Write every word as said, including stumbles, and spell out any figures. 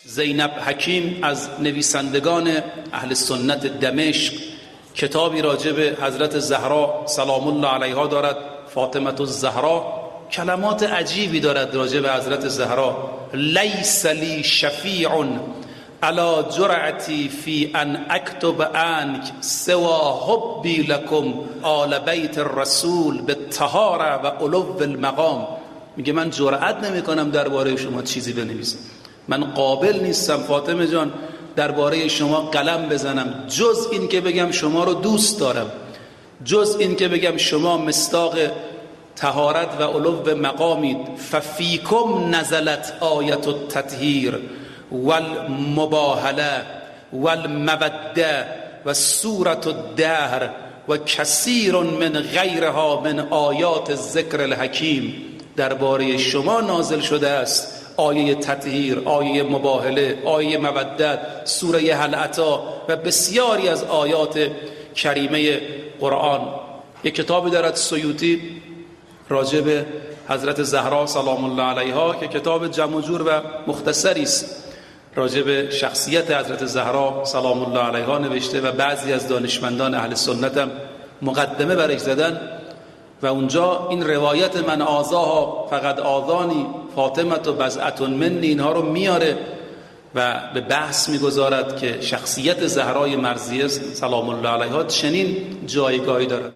زینب حکیم از نویسندگان اهل سنت دمشق کتابی راجع به حضرت زهرا سلام الله علیها دارد، فاطمه الزهرا. کلمات عجیبی دارد راجع به حضرت زهرا. لیس لی شفیع علی جرعتی فی ان اکتب عنک سوا حبی لکم آل بیت الرسول بالطهاره و علو المقام. میگه من جرأت نمی کنم درباره شما چیزی بنویسم، من قابل نیستم فاطمه جان درباره شما قلم بزنم جز این که بگم شما رو دوست دارم، جز این که بگم شما مصداق طهارت و علو مقامید. ففیکم نزلت آیت التطهیر والمباهله والموده و سورة الدهر و کثیر من غیرها من آیات ذکر الحکیم. درباره شما نازل شده است آیه تطهیر، آیه مباهله، آیه مودت، سوره هل اتی و بسیاری از آیات کریمه قرآن. یک کتابی دارد سیوطی راجع به حضرت زهرا سلام الله علیها که کتاب جمع و جور و مختصری است راجع به شخصیت حضرت زهرا سلام الله علیها نوشته و بعضی از دانشمندان اهل سنت هم مقدمه برش زدن و اونجا این روایت من آزاها فقط آذانی فاطمه و بضعة منی اینها رو میاره و به بحث میگذارد که شخصیت زهرای مرضیه سلام الله علیها چنین جایگاهی دارد.